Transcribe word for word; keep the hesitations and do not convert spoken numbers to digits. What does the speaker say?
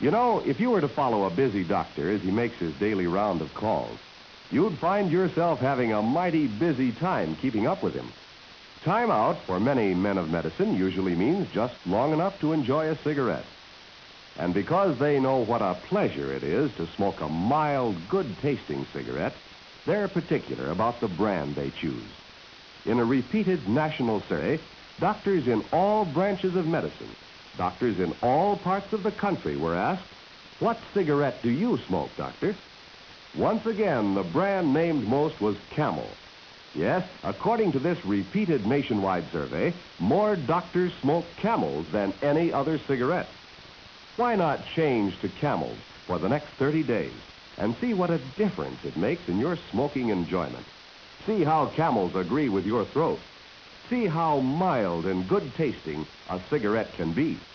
You know, if you were to follow a busy doctor as he makes his daily round of calls, you'd find yourself having a mighty busy time keeping up with him. Time out for many men of medicine usually means just long enough to enjoy a cigarette. And because they know what a pleasure it is to smoke a mild, good-tasting cigarette, they're particular about the brand they choose. In a repeated national survey, doctors in all branches of medicine, doctors in all parts of the country were asked, "What cigarette do you smoke, doctor?" Once again, the brand named most was Camel. Yes, according to this repeated nationwide survey, more doctors smoke Camels than any other cigarette. Why not change to Camels for the next thirty days and see what a difference it makes in your smoking enjoyment? See how Camels agree with your throat. See how mild and good tasting a cigarette can be.